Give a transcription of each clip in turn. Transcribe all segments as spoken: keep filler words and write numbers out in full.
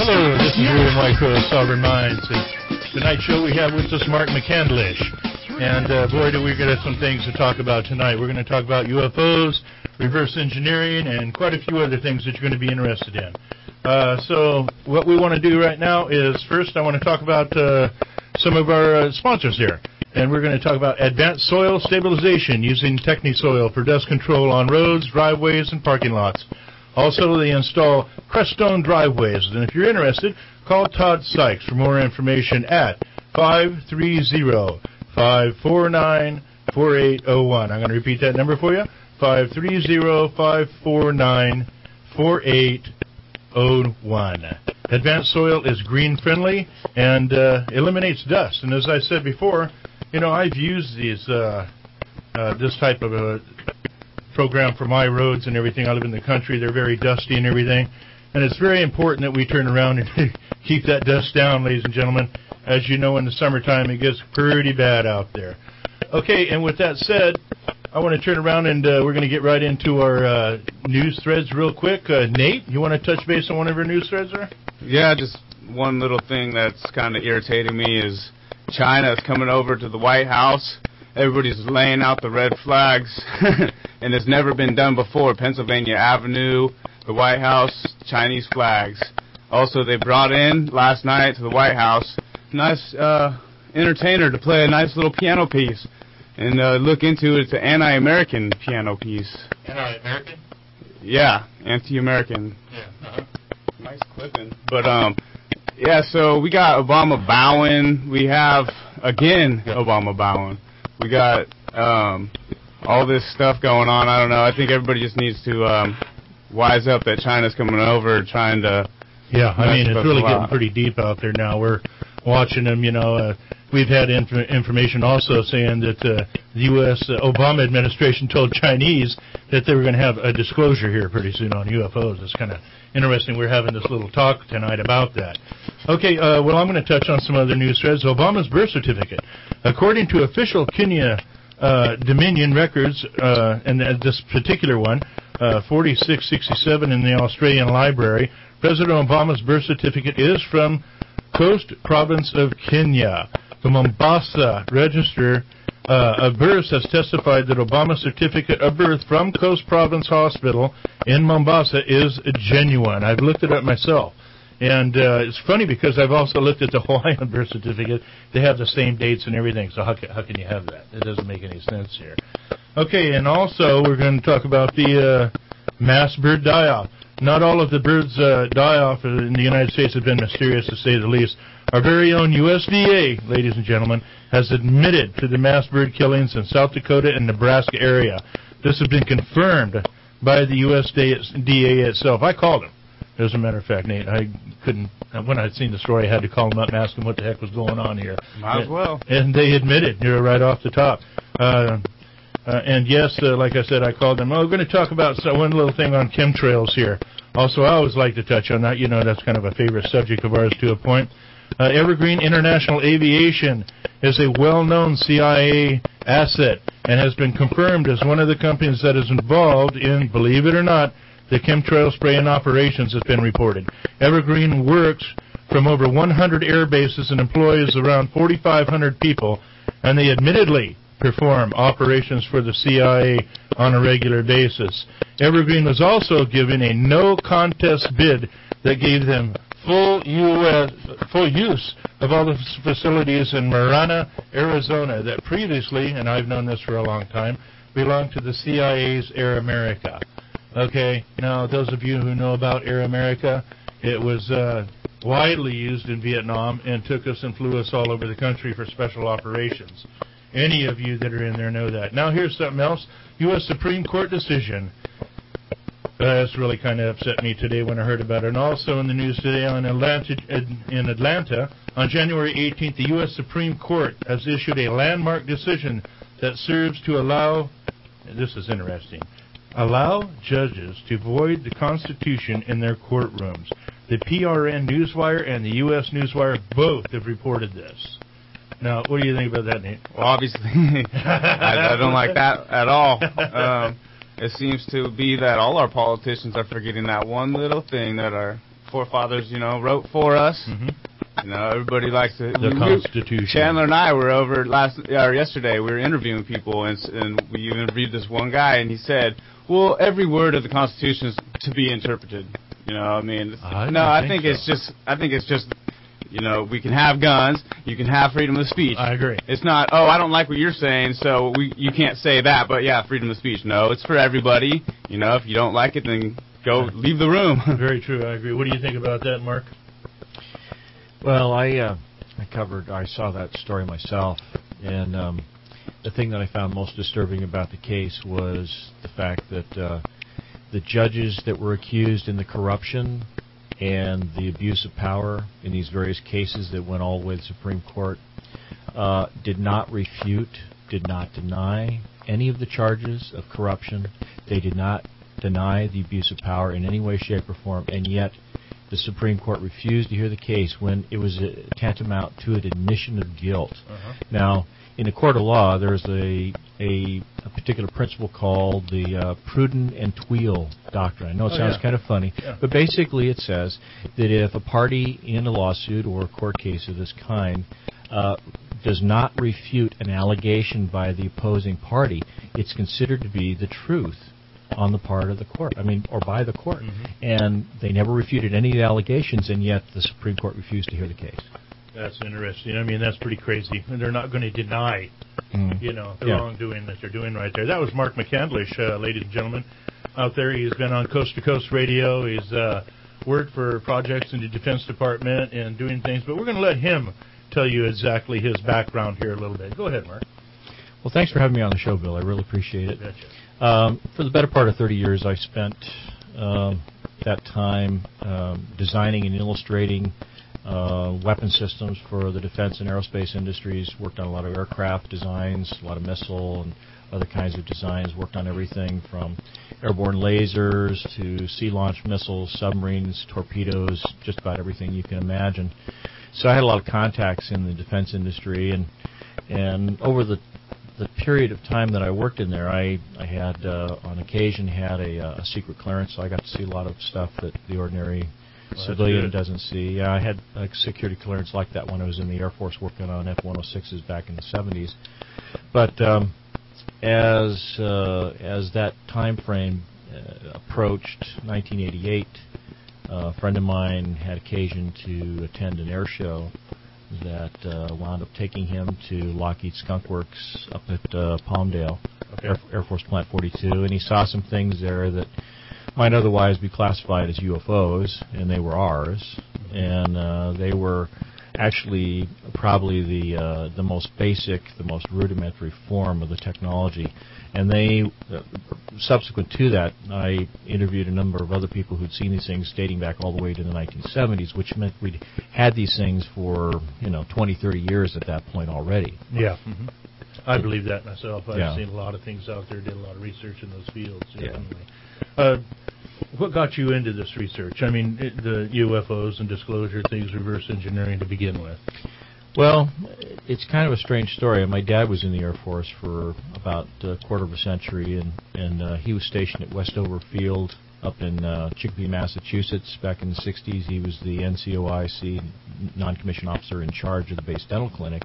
Hello, this is William Wyco of Sovereign Minds. And tonight's show we have with us Mark McCandlish. And uh, boy, do we get some things to talk about tonight. We're going to talk about U F Os, reverse engineering, and quite a few other things that you're going to be interested in. Uh, so what we want to do right now is, first I want to talk about uh, some of our uh, sponsors here. And we're going to talk about advanced soil stabilization using Technisoil for dust control on roads, driveways, and parking lots. Also, they install Crestone driveways. And if you're interested, call Todd Sykes for more information at five three zero, five four nine, four eight zero one. I'm going to repeat that number for you, five three zero, five four nine, four eight zero one. Advanced Soil is green-friendly and uh, eliminates dust. And as I said before, you know, I've used these uh, uh, this type of a program for my roads and everything. I live in the country. They're very dusty and everything. And it's very important that we turn around and keep that dust down, ladies and gentlemen. As you know, in the summertime, it gets pretty bad out there. Okay, and with that said, I want to turn around and uh, we're going to get right into our uh, news threads real quick. Uh, Nate, you want to touch base on one of our news threads there? Yeah, just one little thing that's kind of irritating me is China is coming over to the White House. Everybody's laying out the red flags, and it's never been done before. Pennsylvania Avenue, the White House, Chinese flags. Also, they brought in last night to the White House a nice uh, entertainer to play a nice little piano piece. And uh, look into it, it's an anti-American piano piece. Anti-American? Yeah, anti-American. Yeah. Uh-huh. Nice clipping. But, um, yeah, so we got Obama bowing. We have, again, Obama bowing. We got um, all this stuff going on. I don't know. I think everybody just needs to um, wise up that China's coming over trying to... Yeah, I mean, it's really getting pretty deep out there now. We're watching them, you know. Uh, we've had inf- information also saying that uh, the U S Uh, Obama administration told Chinese that they were going to have a disclosure here pretty soon on U F Os. It's kind of interesting. We're having this little talk tonight about that. Okay, uh, well, I'm going to touch on some other news threads. Obama's birth certificate. According to official Kenya uh, Dominion records, uh, and uh, this particular one, uh, forty-six sixty-seven in the Australian Library, President Obama's birth certificate is from Coast Province of Kenya. The Mombasa Register uh, of Births has testified that Obama's certificate of birth from Coast Province Hospital in Mombasa is genuine. I've looked it up myself. And uh, it's funny because I've also looked at the Hawaiian birth certificate. They have the same dates and everything, so how can, how can you have that? It doesn't make any sense here. Okay, and also we're going to talk about the uh, mass bird die-off. Not all of the birds uh, die-off in the United States have been mysterious, to say the least. Our very own U S D A, ladies and gentlemen, has admitted to the mass bird killings in South Dakota and Nebraska area. This has been confirmed by the U S D A itself. I called him. As a matter of fact, Nate, I couldn't, when I'd seen the story, I had to call them up and ask them what the heck was going on here. Might as well. And they admitted, you're right off the top. Uh, uh, and yes, uh, like I said, I called them. Oh, we're going to talk about so, one little thing on chemtrails here. Also, I always like to touch on that. You know, that's kind of a favorite subject of ours to a point. Uh, Evergreen International Aviation is a well-known C I A asset and has been confirmed as one of the companies that is involved in, believe it or not, the chemtrail spraying operations has been reported. Evergreen works from over one hundred air bases and employs around forty-five hundred people, and they admittedly perform operations for the C I A on a regular basis. Evergreen was also given a no-contest bid that gave them full U S, full use of all the facilities in Marana, Arizona, that previously, and I've known this for a long time, belonged to the C I A's Air America. Okay, now those of you who know about Air America, it was uh, widely used in Vietnam and took us and flew us all over the country for special operations. Any of you that are in there know that. Now here's something else. U S Supreme Court decision. Uh, that's really kind of upset me today when I heard about it. And also in the news today in Atlanta, in Atlanta, on January eighteenth, the U S Supreme Court has issued a landmark decision that serves to allow, this is interesting, allow judges to void the Constitution in their courtrooms. The P R N Newswire and the U S Newswire both have reported this. Now, what do you think about that, Nate? Well, obviously, I, I don't like that at all. Um, it seems to be that all our politicians are forgetting that one little thing, that our forefathers, you know, wrote for us. Mm-hmm. You know, everybody likes to. The we, Constitution. Chandler and I were over last or yesterday. We were interviewing people, and, and we interviewed this one guy, and he said, "Well, every word of the Constitution is to be interpreted." You know, I mean, I no, I think think so. it's just, I think it's just, you know, we can have guns, you can have freedom of speech. I agree. It's not, oh, I don't like what you're saying, so we, you can't say that, but yeah, freedom of speech. No, it's for everybody. You know, if you don't like it, then go leave the room. Very true. I agree. What do you think about that, Mark? Well, I uh, I covered, I saw that story myself, and um, the thing that I found most disturbing about the case was the fact that uh, the judges that were accused in the corruption and the abuse of power in these various cases that went all the way to the Supreme Court uh, did not refute, did not deny any of the charges of corruption. They did not deny the abuse of power in any way, shape, or form, and yet the Supreme Court refused to hear the case when it was a, tantamount to an admission of guilt. Uh-huh. Now, in a court of law, there's a, a, a particular principle called the uh, Pruden and Tweal doctrine. I know it Oh, sounds yeah. kind of funny, Yeah. but basically it says that if a party in a lawsuit or a court case of this kind uh, does not refute an allegation by the opposing party, it's considered to be the truth on the part of the court, I mean, or by the court. Mm-hmm. And they never refuted any of the allegations, and yet the Supreme Court refused to hear the case. That's interesting. I mean, that's pretty crazy. And they're not going to deny, Mm. you know, the Yeah. wrongdoing that they're doing right there. That was Mark McCandlish, uh, ladies and gentlemen, out there. He's been on Coast to Coast Radio. He's uh, worked for projects in the Defense Department and doing things. But we're going to let him tell you exactly his background here a little bit. Go ahead, Mark. Well, thanks for having me on the show, Bill. I really appreciate it. Gotcha. Um, for the better part of thirty years, I spent um, that time um, designing and illustrating uh, weapon systems for the defense and aerospace industries, worked on a lot of aircraft designs, a lot of missile and other kinds of designs, worked on everything from airborne lasers to sea-launched missiles, submarines, torpedoes, just about everything you can imagine. So I had a lot of contacts in the defense industry, and and over the the period of time that I worked in there, I, I had, uh, on occasion, had a, a secret clearance, so I got to see a lot of stuff that the ordinary Well, civilian that's good. doesn't see. Yeah, I had a security clearance like that when I was in the Air Force working on F one oh sixes back in the seventies. But um, as uh, as that time frame uh, approached nineteen eighty-eight, uh, a friend of mine had occasion to attend an air show that uh, wound up taking him to Lockheed Skunk Works up at uh, Palmdale, Okay. Air, Air Force Plant forty-two, and he saw some things there that might otherwise be classified as U F Os, and they were ours, and uh, they were actually probably the uh, the most basic, the most rudimentary form of the technology. And they, uh, subsequent to that, I interviewed a number of other people who'd seen these things dating back all the way to the nineteen seventies, which meant we'd had these things for, you know, twenty, thirty years at that point already. Yeah. Mm-hmm. I believe that myself. I've Yeah. seen a lot of things out there, did a lot of research in those fields. Yeah. Definitely. Uh, what got you into this research? I mean, it, the U F Os and disclosure things, reverse engineering to begin with. Well, it's kind of a strange story. My dad was in the Air Force for about a quarter of a century, and, and uh, he was stationed at Westover Field up in uh, Chicopee, Massachusetts back in the sixties. He was the N C O I C, non-commissioned officer in charge of the base dental clinic.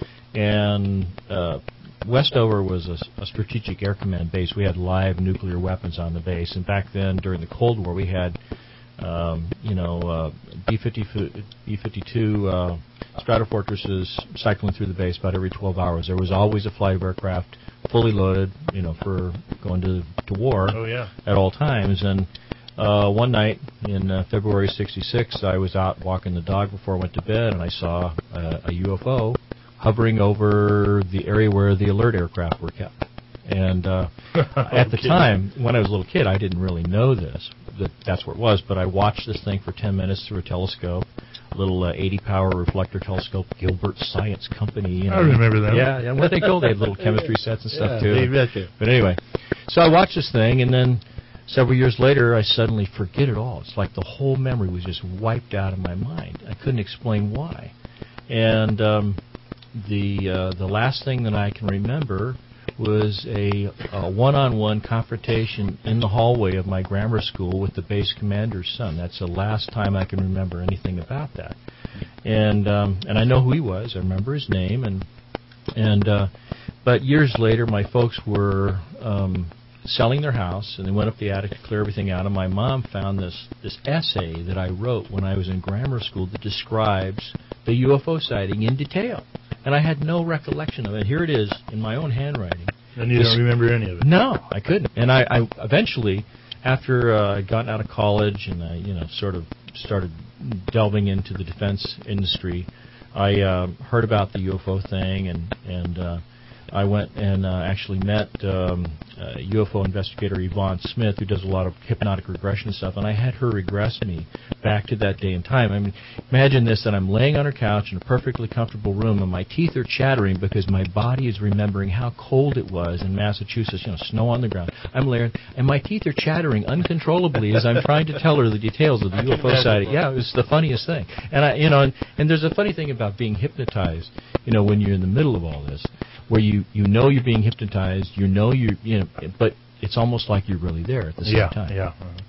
And uh, Westover was a, a strategic air command base. We had live nuclear weapons on the base. And back then, during the Cold War, we had, um, you know, uh, B fifty-two uh, Stratofortresses cycling through the base about every twelve hours. There was always a flight of aircraft fully loaded, you know, for going to, to war Oh, yeah. at all times. And uh, one night in uh, February sixty-six, I was out walking the dog before I went to bed, and I saw uh, a U F O hovering over the area where the alert aircraft were kept. And uh, at the Okay. time, when I was a little kid, I didn't really know this, that that's where it was, but I watched this thing for ten minutes through a telescope, a little uh, eighty power reflector telescope, Gilbert Science Company. You know. I remember them. Yeah, and what they called, they had little chemistry sets and stuff, too. They betcha. But anyway, so I watched this thing, and then several years later, I suddenly forget it all. It's like the whole memory was just wiped out of my mind. I couldn't explain why. And um, the uh, the last thing that I can remember was a, a one-on-one confrontation in the hallway of my grammar school with the base commander's son. That's the last time I can remember anything about that. And um, and I know who he was. I remember his name. And and uh, but years later, my folks were um, selling their house, and they went up the attic to clear everything out. And my mom found this this essay that I wrote when I was in grammar school that describes the U F O sighting in detail. And I had no recollection of it. Here it is in my own handwriting. And you this, don't remember any of it? No, I couldn't. And I, I eventually, after uh, I'd gotten out of college and I, you know, sort of started delving into the defense industry, I uh, heard about the U F O thing, and and uh, I went and uh, actually met um, uh, U F O investigator Yvonne Smith, who does a lot of hypnotic regression stuff, and I had her regress me back to that day and time. I mean, imagine this, that I'm laying on her couch in a perfectly comfortable room, and my teeth are chattering because my body is remembering how cold it was in Massachusetts, you know, snow on the ground. I'm laying, and my teeth are chattering uncontrollably as I'm trying to tell her the details of the U F O sighting. Yeah, it was the funniest thing. And, I, you know, and, and there's a funny thing about being hypnotized, you know, when you're in the middle of all this, where you, you know you're being hypnotized, you know you're, you know, but it's almost like you're really there at the same yeah, time. Yeah, uh-huh.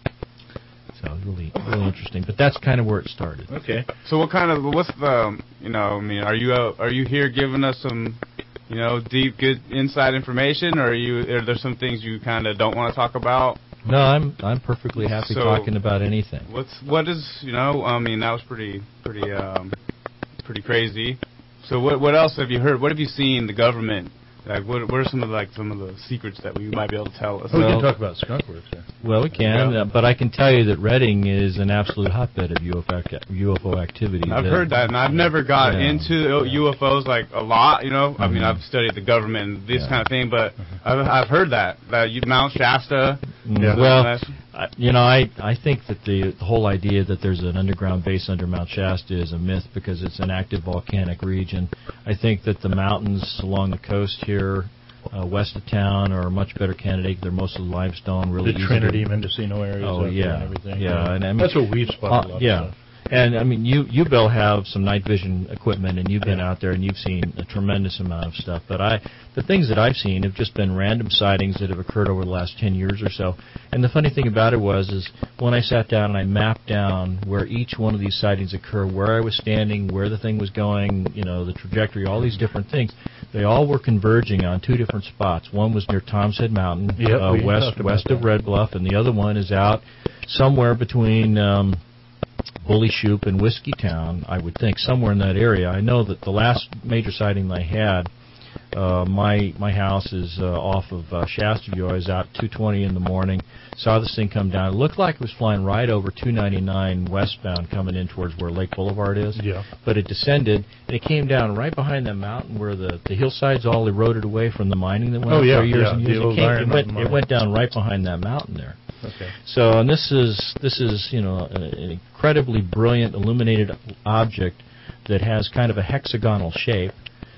So really, really interesting. But that's kind of where it started. Okay. So what kind of, what's the, you know, I mean, are you uh, are you here giving us some, you know, deep, good inside information, or are you, are there some things you kind of don't want to talk about? No, I'm I'm perfectly happy so talking about anything. What's what is, you know, I mean, that was pretty pretty um, pretty crazy. So what what else have you heard? What have you seen the government? Like, what, what are some of the, like some of the secrets that we might be able to tell us? Oh, we well, can talk about skunk works. Yeah. Well, we can, yeah. uh, but I can tell you that Reading is an absolute hotbed of U F O, U F O activity. I've that, heard that, and I've never got yeah, into yeah. U F Os like a lot. You know, mm-hmm. I mean, I've studied the government and this yeah. kind of thing, but I've, I've heard that that you, Mount Shasta. Yeah. Well, I, you know, I I think that the, the whole idea that there's an underground base under Mount Shasta is a myth because it's an active volcanic region. I think that the mountains along the coast here, Uh, west of town, are a much better candidate. They're mostly limestone, really. The easy Trinity, to, Mendocino areas. Oh yeah, and everything. yeah, yeah. and I mean, that's what we've spotted. Uh, a lot yeah, of stuff. and I mean, you you Bill have some night vision equipment, and you've been yeah. out there and you've seen a tremendous amount of stuff. But I, the things that I've seen have just been random sightings that have occurred over the last ten years or so. And the funny thing about it was, is when I sat down and I mapped down where each one of these sightings occur, where I was standing, where the thing was going, you know, the trajectory, all these different things. They all were converging on two different spots. One was near Tom's Head Mountain, yep, uh, west west of Red Bluff, and the other one is out somewhere between um, Bully Shoop and Whiskey Town, I would think, somewhere in that area. I know that the last major sighting I had, uh, my my house is uh, off of uh, Shasta View. I was out two twenty in the morning, saw this thing come down. It looked like it was flying right over two ninety-nine westbound coming in towards where Lake Boulevard is. Yeah. But it descended, and it came down right behind that mountain where the, the hillsides all eroded away from the mining that went oh, up yeah, for years yeah, and years. The It, came, Iron it, went, Mountain it went down right behind that mountain there. Okay. So, and this is this is you know an incredibly brilliant illuminated object that has kind of a hexagonal shape,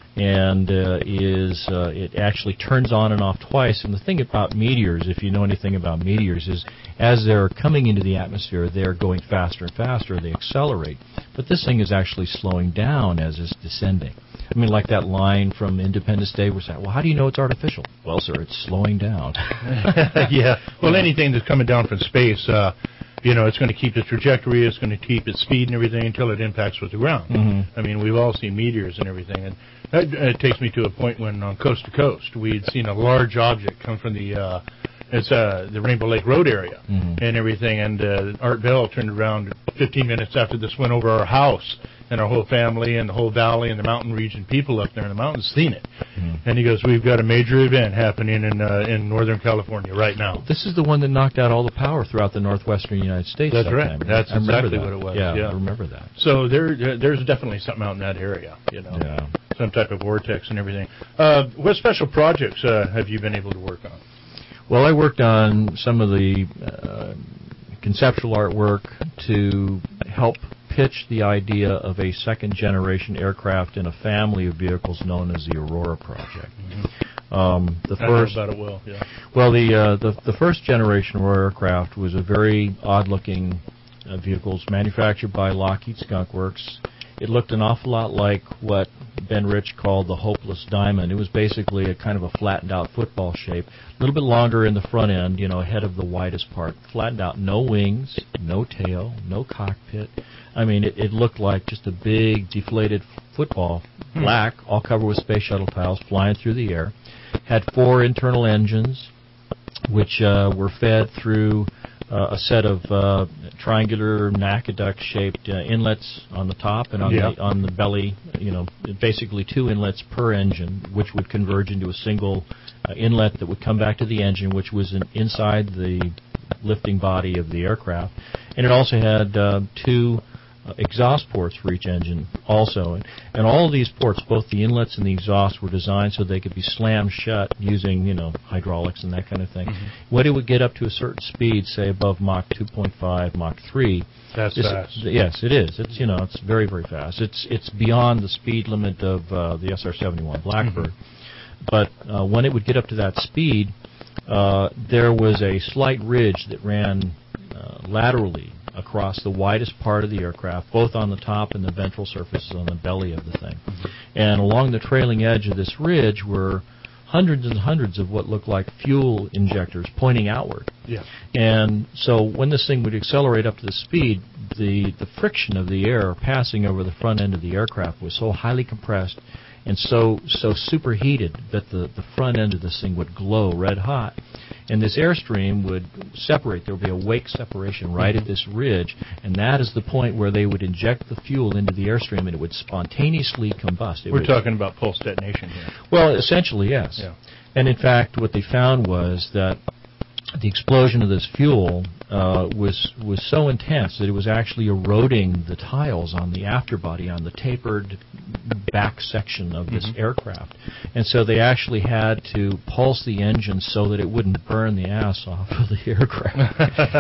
and uh, is uh, it actually turns on and off twice. And the thing about meteors, if you know anything about meteors, is as they're coming into the atmosphere, they're going faster and faster. They accelerate, but this thing is actually slowing down as it's descending. I mean, like that line from Independence Day was that, well, how do you know it's artificial? Well, sir, it's slowing down. yeah. Well, anything that's coming down from space, uh, you know, it's going to keep the trajectory, it's going to keep its speed and everything until it impacts with the ground. Mm-hmm. I mean, we've all seen meteors and everything, and that uh, takes me to a point when on Coast to Coast we'd seen a large object come from the uh, it's uh, the Rainbow Lake Road area mm-hmm. and everything, and uh, Art Bell turned around fifteen minutes after this went over our house, and our whole family and the whole valley and the mountain region people up there in the mountains seen it. Mm-hmm. And he goes, we've got a major event happening in uh, in Northern California right now. This is the one that knocked out all the power throughout the northwestern United States. That's right. That's I exactly that. what it was. Yeah, yeah, I remember that. So there, there's definitely something out in that area, you know, yeah. some type of vortex and everything. Uh, what special projects uh, have you been able to work on? Well, I worked on some of the uh, conceptual artwork to help pitch the idea of a second-generation aircraft in a family of vehicles known as the Aurora Project. Mm-hmm. Um, the I first, know about it well, yeah. Well, the, uh, the the first generation Aurora aircraft was a very odd-looking uh, vehicle manufactured by Lockheed Skunk Works. It looked an awful lot like what Ben Rich called the Hopeless Diamond. It was basically a kind of a flattened-out football shape, a little bit longer in the front end, you know, ahead of the widest part. Flattened out, no wings, no tail, no cockpit. I mean, it, it looked like just a big, deflated football, black, all covered with space shuttle tiles, flying through the air. Had four internal engines, which uh, were fed through uh, a set of uh, triangular nacoduct-shaped uh, inlets on the top and on yeah. the on the belly. You know, basically two inlets per engine, which would converge into a single uh, inlet that would come back to the engine, which was in, inside the lifting body of the aircraft. And it also had uh, two Uh, exhaust ports for each engine also. And, and all of these ports, both the inlets and the exhaust, were designed so they could be slammed shut using, you know, hydraulics and that kind of thing. Mm-hmm. When it would get up to a certain speed, say above Mach two point five, Mach three. That's this, fast. Yes, it is. It's, you know, it's very, very fast. It's it's beyond the speed limit of uh, the S R seventy-one Blackbird. Mm-hmm. But uh, when it would get up to that speed, uh, there was a slight ridge that ran uh, laterally across the widest part of the aircraft, both on the top and the ventral surfaces on the belly of the thing. Mm-hmm. And along the trailing edge of this ridge were hundreds and hundreds of what looked like fuel injectors pointing outward. Yeah. And so when this thing would accelerate up to the speed, the, the friction of the air passing over the front end of the aircraft was so highly compressed and so so superheated that the, the front end of this thing would glow red hot. And this airstream would separate. There would be a wake separation right at this ridge, and that is the point where they would inject the fuel into the airstream, and it would spontaneously combust. It We're would, talking about pulse detonation here. Well, essentially, yes. Yeah. And in fact, what they found was that the explosion of this fuel uh, was was so intense that it was actually eroding the tiles on the afterbody, on the tapered back section of this mm-hmm. aircraft. And so they actually had to pulse the engine so that it wouldn't burn the ass off of the aircraft.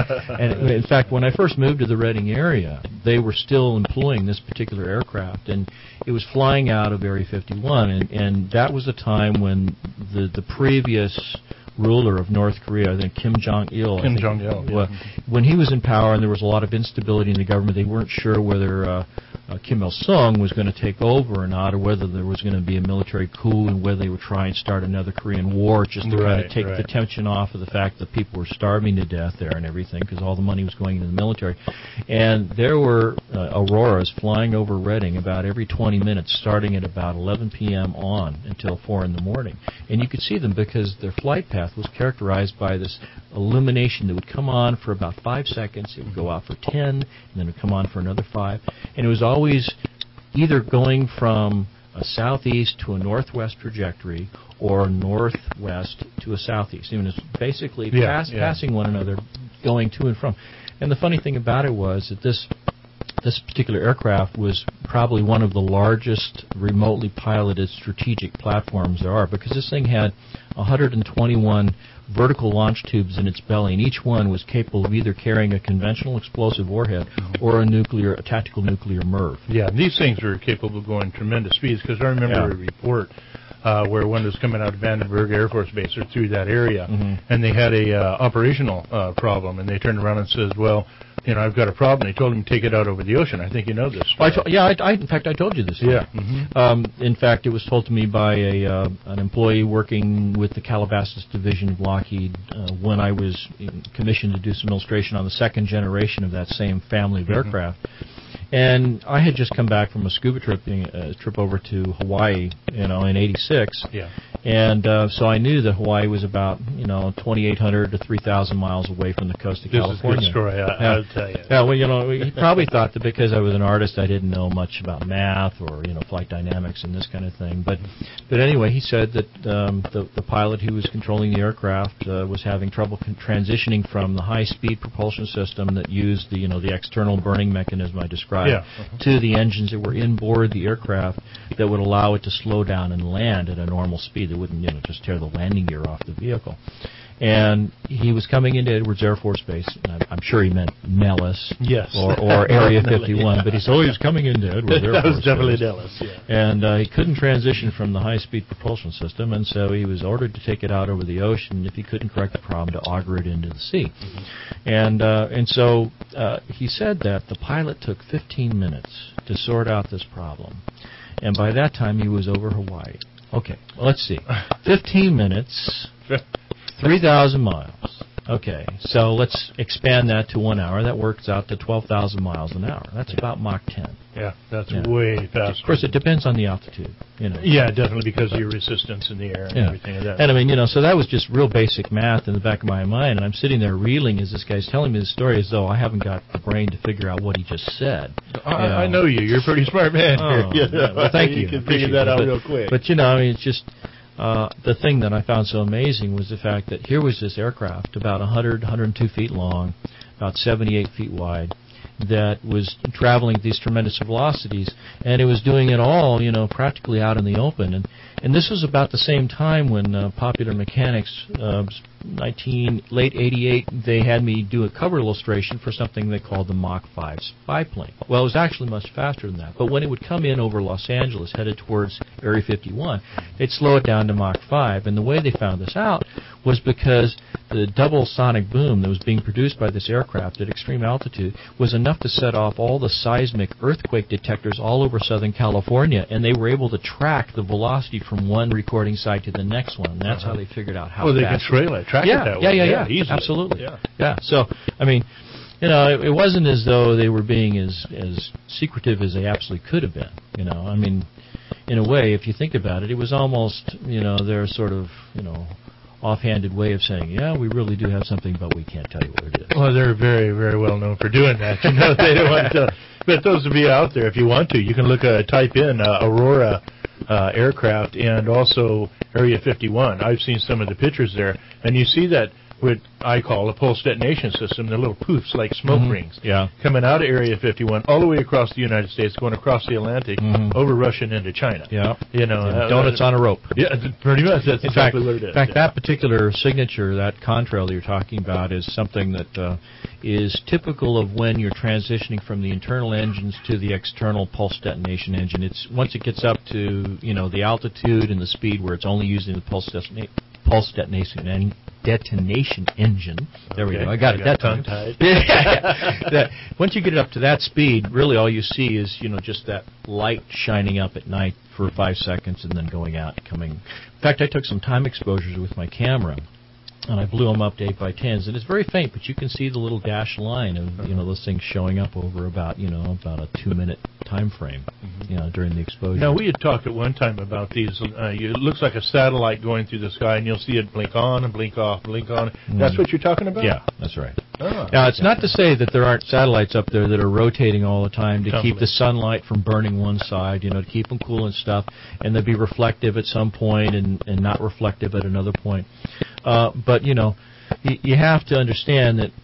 And in fact, when I first moved to the Reading area, they were still employing this particular aircraft, and it was flying out of Area fifty-one, and, and that was a time when the, the previous ruler of North Korea, I think Kim Jong-il. Kim Jong-il. Well, yeah. When he was in power and there was a lot of instability in the government, they weren't sure whether uh, uh, Kim Il-sung was going to take over or not, or whether there was going to be a military coup and whether they would try and start another Korean war just to right, kind of take right. the tension off of the fact that people were starving to death there and everything because all the money was going into the military. And there were uh, auroras flying over Reading about every twenty minutes, starting at about eleven p.m. on until four in the morning. And you could see them because their flight path was characterized by this illumination that would come on for about five seconds, it would go out for ten, and then it would come on for another five. And it was always either going from a southeast to a northwest trajectory or northwest to a southeast. I mean, it's basically yeah, pass, yeah. passing one another, going to and from. And the funny thing about it was that this This particular aircraft was probably one of the largest remotely piloted strategic platforms there are, because this thing had one hundred twenty-one vertical launch tubes in its belly, and each one was capable of either carrying a conventional explosive warhead or a nuclear, a tactical nuclear M I R V. Yeah, these things were capable of going tremendous speeds, because I remember yeah. a report uh, where one was coming out of Vandenberg Air Force Base or through that area, mm-hmm. and they had a uh, operational uh, problem, and they turned around and says, well, you know, I've got a problem. They told him to take it out over the ocean. I think you know this. Well, I to- yeah, I, I, in fact, I told you this. Yeah. Mm-hmm. Um, in fact, it was told to me by a uh, an employee working with the Calabasas division of Lockheed uh, when I was commissioned to do some illustration on the second generation of that same family of mm-hmm. aircraft. And I had just come back from a scuba trip, uh, trip over to Hawaii, you know, in eighty-six. Yeah. And uh, so I knew that Hawaii was about, you know, twenty-eight hundred to three thousand miles away from the coast of this California. This is a good story, I, yeah. I'll tell you. Yeah, well, you know, he probably thought that because I was an artist, I didn't know much about math or, you know, flight dynamics and this kind of thing. But but anyway, he said that um, the, the pilot who was controlling the aircraft uh, was having trouble con- transitioning from the high-speed propulsion system that used the, you know, the external burning mechanism I described yeah. uh-huh. to the engines that were inboard the aircraft that would allow it to slow down and land at a normal speed that wouldn't, you know, just tear the landing gear off the vehicle. And he was coming into Edwards Air Force Base, and I'm sure he meant Nellis yes. or, or Area fifty-one, but he said, oh, he was coming into Edwards Air Force That was definitely Base. Nellis, yeah. And uh, he couldn't transition from the high-speed propulsion system, and so he was ordered to take it out over the ocean. If he couldn't correct the problem, to auger it into the sea. Mm-hmm. And uh, and so uh, he said that the pilot took fifteen minutes to sort out this problem. and by that time he was over Hawaii. Okay, well, let's see. fifteen minutes, three thousand miles. Okay, so let's expand that to one hour. That works out to twelve thousand miles an hour. That's about Mach ten. Yeah, that's Yeah. way faster. Of course, it depends on the altitude. You know. Yeah, definitely, because of your resistance in the air and Yeah. everything like that. And I mean, you know, so that was just real basic math in the back of my mind, and I'm sitting there reeling as this guy's telling me the story as though I haven't got the brain to figure out what he just said. I, I know you. You're a pretty smart man. Oh, here. yeah. Well, thank you. You can Appreciate figure that it. out but, real quick. But, you know, I mean, it's just uh, the thing that I found so amazing was the fact that here was this aircraft about one hundred, one hundred two feet long, about seventy-eight feet wide, that was traveling at these tremendous velocities, and it was doing it all, you know, practically out in the open. And and this was about the same time when uh, Popular Mechanics, uh, nineteen late eighty-eight, they had me do a cover illustration for something they called the Mach five spy plane. Well, it was actually much faster than that, but when it would come in over Los Angeles, headed towards Area fifty-one, they'd slow it down to Mach five, and the way they found this out was because the double sonic boom that was being produced by this aircraft at extreme altitude was enough to set off all the seismic earthquake detectors all over Southern California, and they were able to track the velocity from one recording site to the next one. And that's uh-huh. how they figured out how well, they fast. can trail it, track yeah, it that yeah, way. yeah, Yeah, yeah, easily. absolutely. Yeah. yeah. So, I mean, you know, it, it wasn't as though they were being as as secretive as they absolutely could have been. You know, I mean, in a way, if you think about it, it was almost, you know, their sort of, you know, offhanded way of saying, yeah, we really do have something, but we can't tell you what it is. Well, they're very, very well known for doing that. You know, they don't want to. But those of you out there, if you want to, you can look, uh, type in uh, Aurora uh, aircraft and also Area fifty-one. I've seen some of the pictures there, and you see that what I call a pulse detonation system, the little poofs like smoke Mhm. rings, Yeah. coming out of Area fifty-one all the way across the United States, going across the Atlantic, Mhm. over Russia and into China. Yeah. You know, Yeah. uh, Donuts on a rope. Yeah, pretty much. That's In exactly fact, what it is. in fact, yeah. that particular signature, that contrail that you're talking about, is something that uh, is typical of when you're transitioning from the internal engines to the external pulse detonation engine. It's once it gets up to, you know, the altitude and the speed where it's only using the pulse detonation pulse detonation en- detonation engine. There we Okay. go. I got I it got that time. tongue-tied. that, once you get it up to that speed, really all you see is, you know, just that light shining up at night for five seconds and then going out and coming. In fact, I took some time exposures with my camera, and I blew them up to eight by tens, and it's very faint, but you can see the little dashed line of, you know, those things showing up over about, you know, about a two-minute time frame, you know, during the exposure. Now, we had talked at one time about these. Uh, you, it looks like a satellite going through the sky, and you'll see it blink on and blink off, blink on. Mm. That's what you're talking about? Yeah, that's right. Oh, Now, it's not to say that there aren't satellites up there that are rotating all the time to Totally. keep the sunlight from burning one side, you know, to keep them cool and stuff, and they'll be reflective at some point and, and not reflective at another point. Uh, but, you know, y- you have to understand that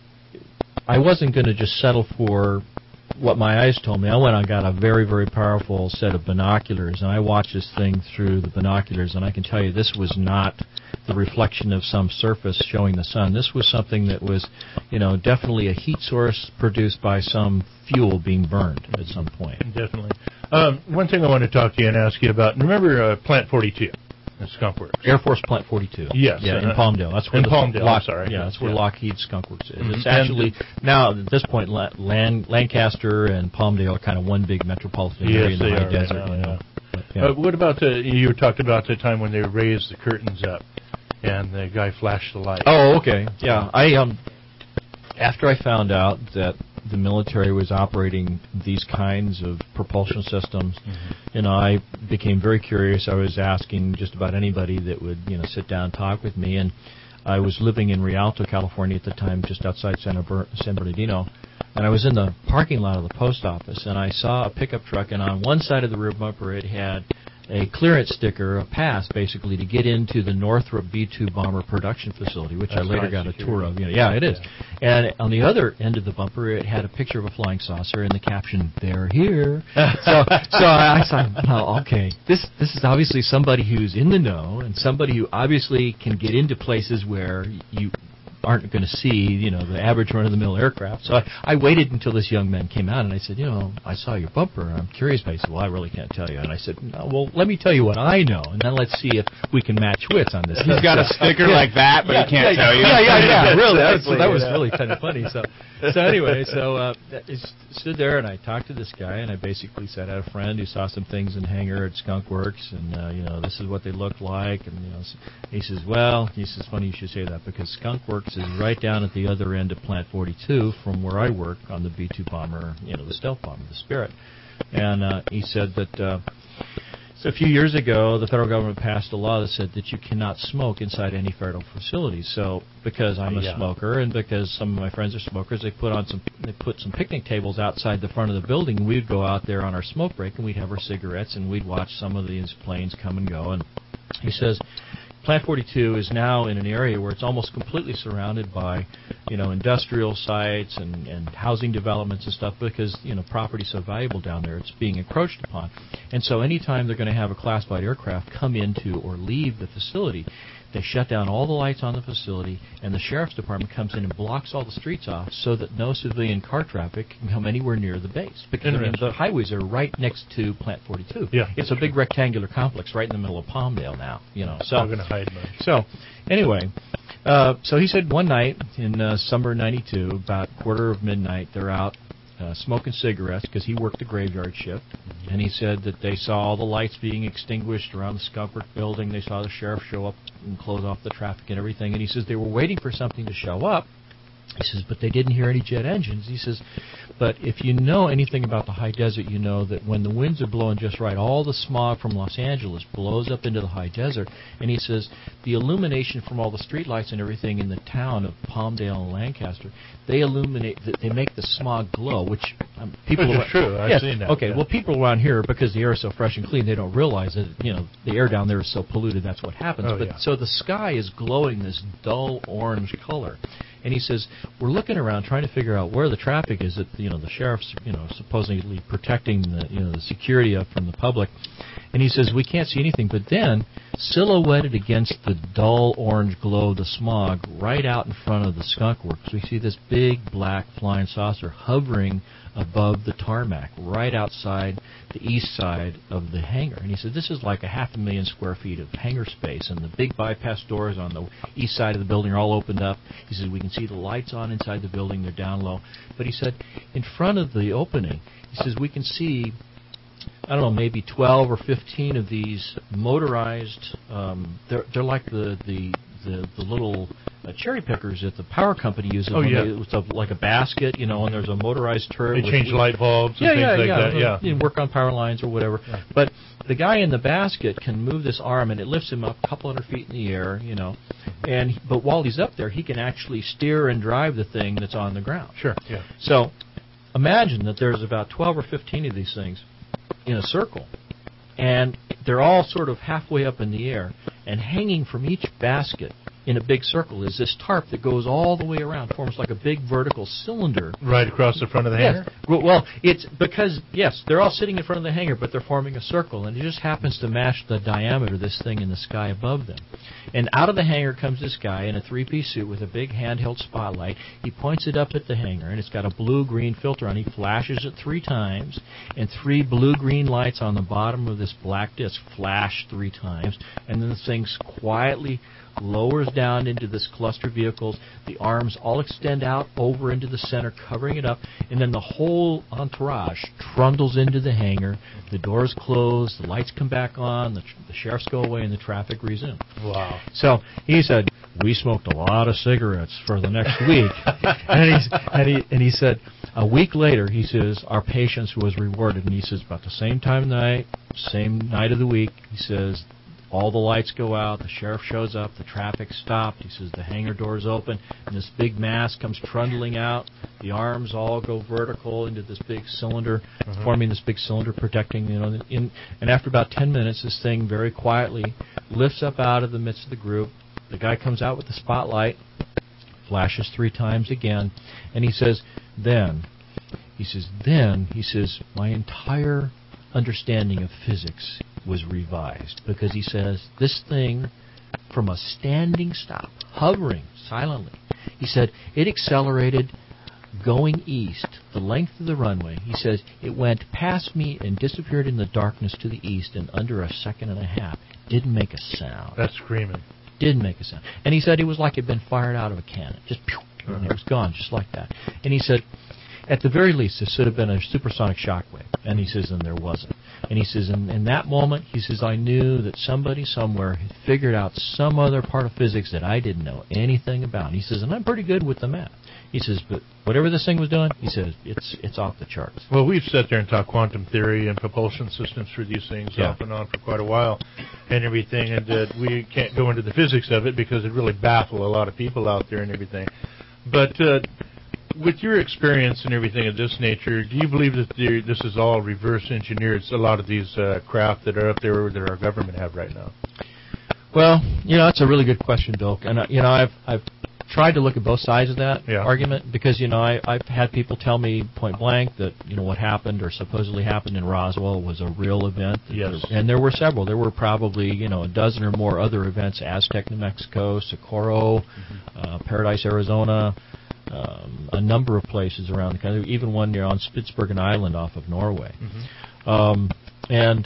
I wasn't going to just settle for what my eyes told me. I went and got a very, very powerful set of binoculars, and I watched this thing through the binoculars, and I can tell you this was not the reflection of some surface showing the sun. This was something that was, you know, definitely a heat source produced by some fuel being burned at some point. Definitely. Um, one thing I want to talk to you and ask you about, remember uh, Plant forty-two? Skunk Works. Air Force Plant forty-two. Yes. Yeah, in uh, Palmdale. That's where in the Palmdale, Lock, I'm sorry. Yeah, that's where Yeah. Lockheed Skunk Works is. Mhm. It's And actually, now at this point, La- Lan- Lancaster and Palmdale are kind of one big metropolitan area Yes, in the they high are right desert. now, you know. yeah. But, yeah. Uh, what about the, you talked about the time when they raised the curtains up and the guy flashed the light. Oh, okay. Yeah, I um, after I found out that the military was operating these kinds of propulsion systems, Mm-hmm. you know, I became very curious. I was asking just about anybody that would, you know, sit down and talk with me, and I was living in Rialto, California at the time, just outside San, Ber- San Bernardino, and I was in the parking lot of the post office, and I saw a pickup truck, and on one side of the rear bumper it had a clearance sticker, a pass, basically, to get into the Northrop B two bomber production facility, which That's I later nice got a security. tour of. You know, yeah, it is. And on the other end of the bumper, it had a picture of a flying saucer and the caption, "They're here." so, so I thought, well, okay, this this is obviously somebody who's in the know and somebody who obviously can get into places where you aren't going to see, you know, the average run-of-the-mill aircraft. So I, I waited until this young man came out, and I said, you know, I saw your bumper. I'm curious. But he said, well, I really can't tell you. And I said, no, well, let me tell you what I know, and then let's see if we can match wits on this. He's got a sticker yeah. like that, but yeah, he can't yeah, tell you. Yeah, yeah, yeah. Really, that was, Exactly, that was yeah. really kind of funny. So, so anyway, so uh, I stood there and I talked to this guy, and I basically said I had a friend who saw some things in hangar at Skunk Works, and uh, you know, this is what they looked like, and you know, he says, well, he says, funny you should say that because Skunk Works is right down at the other end of Plant forty-two from where I work on the B two bomber, you know, the stealth bomber, the Spirit, and uh, he said that. Uh, So a few years ago, the federal government passed a law that said that you cannot smoke inside any federal facilities. So because I'm a yeah. smoker and because some of my friends are smokers, they put on some they put some picnic tables outside the front of the building. And we'd go out there on our smoke break and we'd have our cigarettes and we'd watch some of these planes come and go. And he says, Plant forty-two is now in an area where it's almost completely surrounded by, you know, industrial sites and, and housing developments and stuff because, you know, property's so valuable down there, it's being encroached upon. And so anytime they're going to have a classified aircraft come into or leave the facility, they shut down all the lights on the facility, and the sheriff's department comes in and blocks all the streets off so that no civilian car traffic can come anywhere near the base. Because I mean, the highways are right next to Plant forty-two. Yeah, it's a big rectangular complex right in the middle of Palmdale now. You know, so not going to hide much. So, anyway, uh, so he said one night in uh, summer ninety-two, about quarter of midnight, they're out uh, smoking cigarettes because he worked the graveyard shift. Mm-hmm. And he said that they saw all the lights being extinguished around the Skunk Works building. They saw the sheriff show up and close off the traffic and everything. And he says they were waiting for something to show up. He says, but they didn't hear any jet engines. He says, but if you know anything about the high desert, you know that when the winds are blowing just right, all the smog from Los Angeles blows up into the high desert. And he says the illumination from all the streetlights and everything in the town of Palmdale and Lancaster, they illuminate, they make the smog glow, which um, people... Which is around, true. I've yes, seen that. Okay, yeah. well, people around here, because the air is so fresh and clean, they don't realize that, you know, the air down there is so polluted, that's what happens. Oh, but yeah. So the sky is glowing this dull orange color. And he says, we're looking around trying to figure out where the traffic is that, you know, the sheriff's, you know, supposedly protecting the, you know, the security up from the public. And he says, we can't see anything. But then, silhouetted against the dull orange glow of the smog, right out in front of the Skunk Works, we see this big black flying saucer hovering above the tarmac, right outside the east side of the hangar. And he said, this is like a half a million square feet of hangar space, and the big bypass doors on the east side of the building are all opened up. He said, we can see the lights on inside the building, they're down low. But he said, in front of the opening, he says, we can see, I don't know, maybe twelve or fifteen of these motorized, um, they're, they're like the, the, the, the little uh, cherry pickers that the power company uses. Oh, yeah. They, it's a, like a basket, you know, and there's a motorized turret. They change light bulbs and yeah, things yeah, like yeah, that. Yeah, you know, work on power lines or whatever. Yeah. But the guy in the basket can move this arm, and it lifts him up a couple hundred feet in the air, you know. And but while he's up there, he can actually steer and drive the thing that's on the ground. Sure. Yeah. So imagine that there's about twelve or fifteen of these things in a circle, and they're all sort of halfway up in the air, and hanging from each basket in a big circle is this tarp that goes all the way around, forms like a big vertical cylinder. Right across the front of the hangar? Yes. Well, well, it's because, yes, they're all sitting in front of the hangar, but they're forming a circle, and it just happens to match the diameter of this thing in the sky above them. And out of the hangar comes this guy in a three-piece suit with a big handheld spotlight. He points it up at the hangar, and it's got a blue-green filter on. He flashes it three times, and three blue-green lights on the bottom of this black disc flash three times, and then the thing quietly lowers down into this cluster of vehicles. The arms all extend out over into the center, covering it up, and then the whole entourage trundles into the hangar. The doors close, the lights come back on, the, the sheriffs go away, and the traffic resumes. Wow. So he said, we smoked a lot of cigarettes for the next week. and, he's, and, he, and he said, a week later, he says, our patience was rewarded. And he says, about the same time of night, same night of the week, he says, all the lights go out, the sheriff shows up, the traffic stopped. He says the hangar doors open, and this big mass comes trundling out. The arms all go vertical into this big cylinder, mm-hmm. forming this big cylinder protecting, you know. In, and after about ten minutes, this thing very quietly lifts up out of the midst of the group. The guy comes out with the spotlight, flashes three times again, and he says, then, he says, then, he says, my entire understanding of physics was revised, because he says this thing, from a standing stop, hovering silently, He said it accelerated going east, the length of the runway. He says it went past me and disappeared in the darkness to the east in under a second and a half. Didn't make a sound. That's screaming. Didn't make a sound. And he said it was like it had been fired out of a cannon. Just pew, uh-huh. and it was gone just like that. And he said, at the very least, this should have been a supersonic shockwave. And he says, and there wasn't. And he says, in, in that moment, he says, I knew that somebody somewhere had figured out some other part of physics that I didn't know anything about. And he says, and I'm pretty good with the math. He says, but whatever this thing was doing, he says, it's it's off the charts. Well, we've sat there and talked quantum theory and propulsion systems for these things yeah. off and on for quite a while and everything, and uh, we can't go into the physics of it because it really baffles a lot of people out there and everything. But uh, with your experience and everything of this nature, do you believe that the, this is all reverse engineered, a lot of these uh, craft that are up there that our government have right now? Well, you know, that's a really good question, Bill. And, uh, you know, I've... I've tried to look at both sides of that yeah. argument because, you know, I, I've had people tell me point blank that, you know, what happened or supposedly happened in Roswell was a real event. Yes. And there were several. There were probably, you know, a dozen or more other events, Aztec, New Mexico, Socorro, mm-hmm. uh, Paradise, Arizona, um, a number of places around the country, even one near on Spitsbergen Island off of Norway. Mm-hmm. Um, and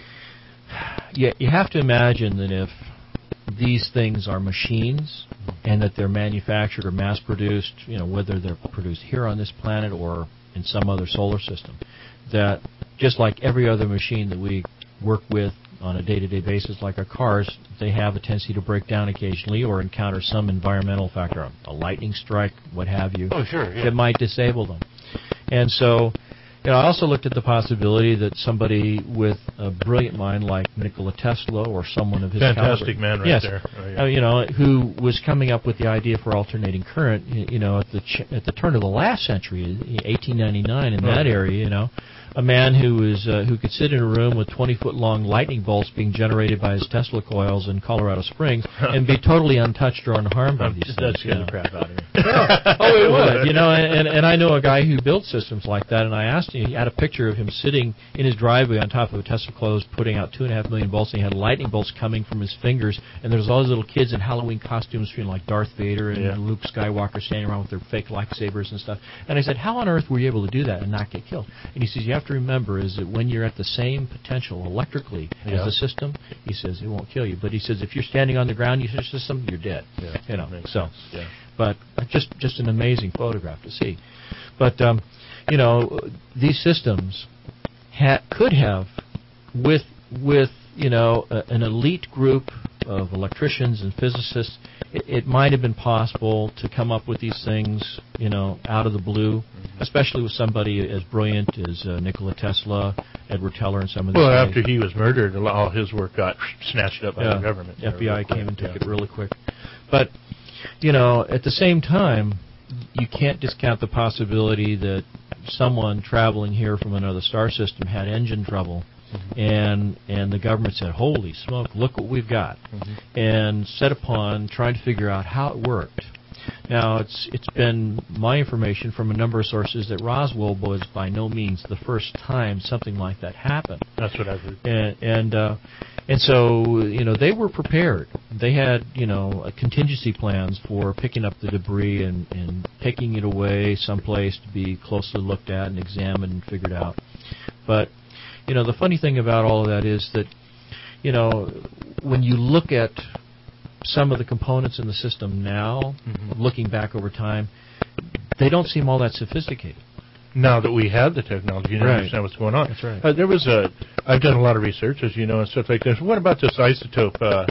you, you have to imagine that if these things are machines and that they're manufactured or mass-produced, you know, whether they're produced here on this planet or in some other solar system, that just like every other machine that we work with on a day-to-day basis, like our cars, they have a tendency to break down occasionally or encounter some environmental factor, a lightning strike, what have you, oh, sure, yeah. that might disable them. And so, you know, I also looked at the possibility that somebody with a brilliant mind like Nikola Tesla or someone of his fantastic caliber, man right yes, there, oh, yeah. uh, you know, who was coming up with the idea for alternating current, you know, at the ch- at the turn of the last century, eighteen ninety-nine, in oh, that yeah. area, you know, a man who was uh, who could sit in a room with twenty-foot-long lightning bolts being generated by his Tesla coils in Colorado Springs and be totally untouched or unharmed by these things. That's scared the crap out of me. Yeah. Oh, it would. You know, and, and I know a guy who builds systems like that, and I asked him, he had a picture of him sitting in his driveway on top of a Tesla coils putting out two and a half million volts, and he had lightning bolts coming from his fingers, and there's all these little kids in Halloween costumes feeling like Darth Vader and yeah. Luke Skywalker standing around with their fake lightsabers and stuff. And I said, how on earth were you able to do that and not get killed? And he says, you have to remember is that when you're at the same potential electrically yeah. as the system, he says it won't kill you. But he says if you're standing on the ground, your system, you're dead. Yeah. You know. Makes so, sense. Yeah. but just just an amazing photograph to see. But um, you know, these systems ha- could have, with with you know a, an elite group of electricians and physicists, it, it might have been possible to come up with these things, you know, out of the blue, mm-hmm. especially with somebody as brilliant as uh, Nikola Tesla, Edward Teller, and some of these Well, guys. after he was murdered, all his work got snatched up by yeah. the government. The F B I came and took yeah. it really quick. But, you know, at the same time, you can't discount the possibility that someone traveling here from another star system had engine trouble. Mm-hmm. And and the government said, holy smoke, look what we've got, mm-hmm. and set upon trying to figure out how it worked. Now, it's it's been my information from a number of sources that Roswell was by no means the first time something like that happened. That's what I've heard. And and, uh, and so, you know, they were prepared. They had, you know, uh, contingency plans for picking up the debris and, and taking it away someplace to be closely looked at and examined and figured out. But you know, the funny thing about all of that is that, you know, when you look at some of the components in the system now, mm-hmm. looking back over time, they don't seem all that sophisticated. Now that we have the technology and right. understand what's going on. That's right. Uh, there was a, I've done a lot of research, as you know, and stuff like this. What about this isotope? Uh,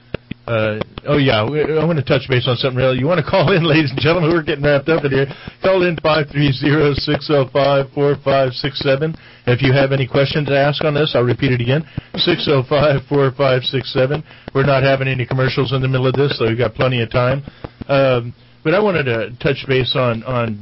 Uh, oh, yeah, I want to touch base on something real. You want to call in, ladies and gentlemen? We're getting wrapped up in here. Call in five three zero, six zero five, four five six seven. If you have any questions to ask on this, I'll repeat it again, six zero five, four five six seven. We're not having any commercials in the middle of this, so we've got plenty of time. Um, but I wanted to touch base on, on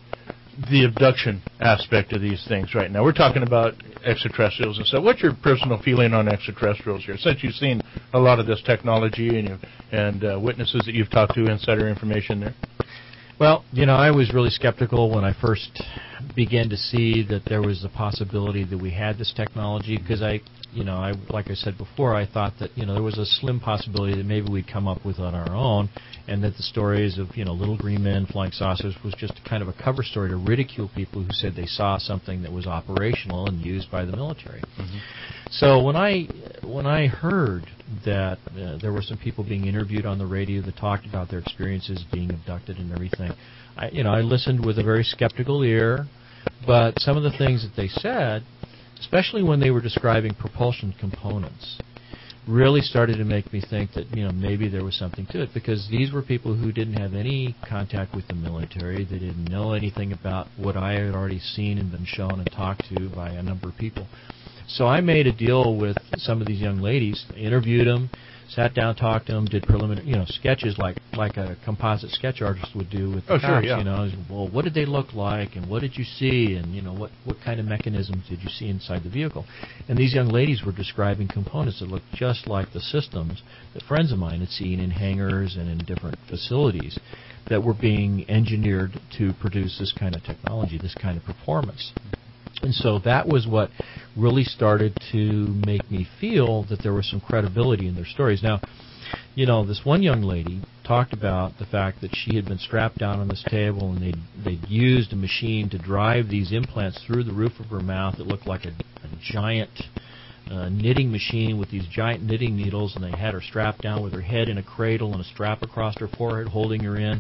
the abduction aspect of these things right now. We're talking about extraterrestrials and stuff. What's your personal feeling on extraterrestrials here? Since you've seen a lot of this technology and, you, and uh, witnesses that you've talked to, insider information there. Well, you know, I was really skeptical when I first began to see that there was a possibility that we had this technology, because I, you know, I like I said before, I thought that, you know, there was a slim possibility that maybe we'd come up with it on our own, and that the stories of, you know, little green men flying saucers was just kind of a cover story to ridicule people who said they saw something that was operational and used by the military. Mm-hmm. So when I when I heard that uh, there were some people being interviewed on the radio that talked about their experiences being abducted and everything, I, you know, I listened with a very skeptical ear, but some of the things that they said, especially when they were describing propulsion components, really started to make me think that, you know, maybe there was something to it, because these were people who didn't have any contact with the military. They didn't know anything about what I had already seen and been shown and talked to by a number of people. So I made a deal with some of these young ladies, interviewed them, sat down, talked to them, did preliminary, you know, sketches like like a composite sketch artist would do with the oh, cops, sure, yeah. you know. Well, what did they look like, and what did you see, and, you know, what, what kind of mechanisms did you see inside the vehicle? And these young ladies were describing components that looked just like the systems that friends of mine had seen in hangars and in different facilities that were being engineered to produce this kind of technology, this kind of performance. And so that was what really started to make me feel that there was some credibility in their stories. Now, you know, this one young lady talked about the fact that she had been strapped down on this table, and they'd, they'd used a machine to drive these implants through the roof of her mouth. It looked like a, a giant uh, knitting machine with these giant knitting needles, and they had her strapped down with her head in a cradle and a strap across her forehead holding her in.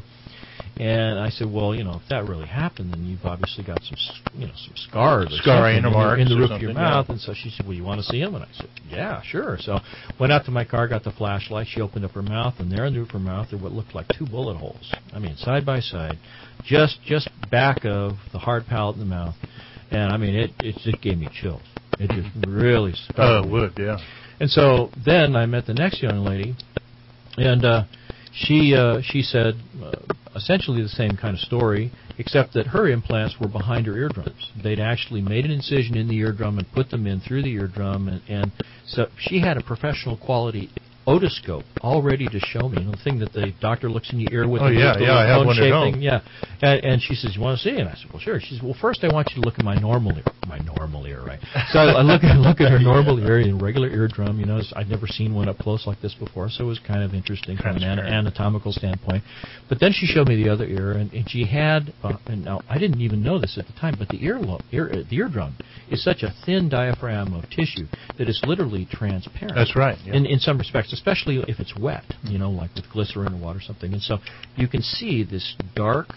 And I said, well, you know, if that really happened, then you've obviously got some, you know, some scars or Scarring something marks in the, in the roof or of your something, mouth. yeah. And so she said, well, you want to see them? And I said, yeah, sure. So went out to my car, got the flashlight. She opened up her mouth, and there in the roof of her mouth are what looked like two bullet holes. I mean, side by side, just just back of the hard palate in the mouth. And, I mean, it, it just gave me chills. It just really startled Oh, it me. would, yeah. And so then I met the next young lady, and uh, she uh, she said uh, essentially the same kind of story, except that her implants were behind her eardrums. They'd actually made an incision in the eardrum and put them in through the eardrum, and, and so she had a professional quality otoscope all ready to show me, you know, the thing that the doctor looks in your ear with. Oh, the yeah, little yeah, I have one at home. thing. Yeah, and, and she says, you want to see it? And I said, well, sure. She says, well, first I want you to look at my normal ear. My normal ear, right? So I, I look at look at her normal ear, and regular eardrum. You know, I'd never seen one up close like this before, so it was kind of interesting from an anatomical standpoint. But then she showed me the other ear, and, and she had, uh, and now I didn't even know this at the time, but the ear, ear uh, the eardrum is such a thin diaphragm of tissue that it's literally transparent. That's right. Yeah. In in some respects, especially if it's wet, you know, like with glycerin or water or something. And so you can see this dark,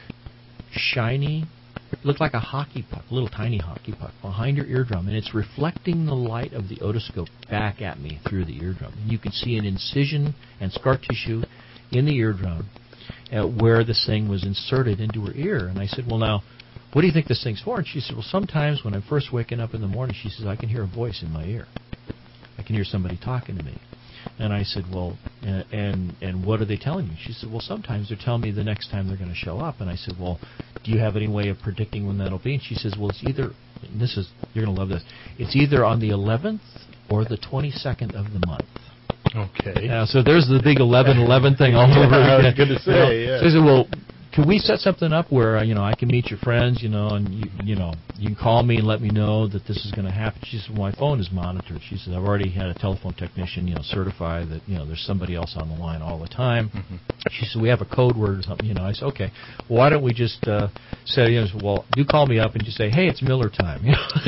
shiny, looked like a hockey puck, a little tiny hockey puck behind your eardrum, and it's reflecting the light of the otoscope back at me through the eardrum. And you can see an incision and scar tissue in the eardrum uh, where this thing was inserted into her ear. And I said, well, now, what do you think this thing's for? And she said, well, sometimes when I'm first waking up in the morning, she says, I can hear a voice in my ear. I can hear somebody talking to me. And I said, well, uh, and and what are they telling you? She said, well, sometimes they're telling me the next time they're going to show up. And I said, well, do you have any way of predicting when that'll be? And she says, well, it's either, and this is, you're going to love this, it's either on the eleventh or the twenty-second of the month. Okay. Yeah, so there's the big eleven eleven thing all over again. I was going to say, you know? yeah. So I said, well, can we set something up where, uh, you know, I can meet your friends, you know, and, you, you know, you can call me and let me know that this is going to happen? She said, well, my phone is monitored. She said, I've already had a telephone technician, you know, certify that, you know, there's somebody else on the line all the time. Mm-hmm. She said, we have a code word or something, you know. I said, okay, well, why don't we just uh, say, you know, well, you call me up and just say, hey, it's Miller time. You know?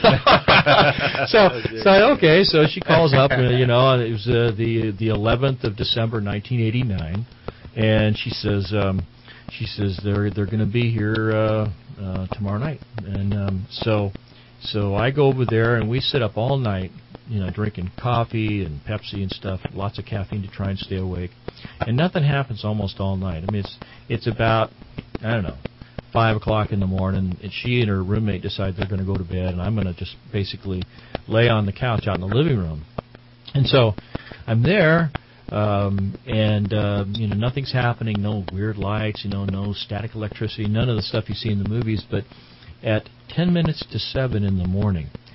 so, so, okay, so she calls up, and, you know, and it was uh, the, the eleventh of December, nineteen eighty-nine, and she says, um, She says they're they're going to be here uh, uh, tomorrow night, and um, so so I go over there and we sit up all night, you know, drinking coffee and Pepsi and stuff, lots of caffeine to try and stay awake, and nothing happens almost all night. I mean, it's it's about I don't know five o'clock in the morning, and she and her roommate decide they're going to go to bed, and I'm going to just basically lay on the couch out in the living room, and so I'm there. Um, and, uh, you know, nothing's happening, no weird lights, you know, no static electricity, none of the stuff you see in the movies. But at ten minutes to seven in the morning,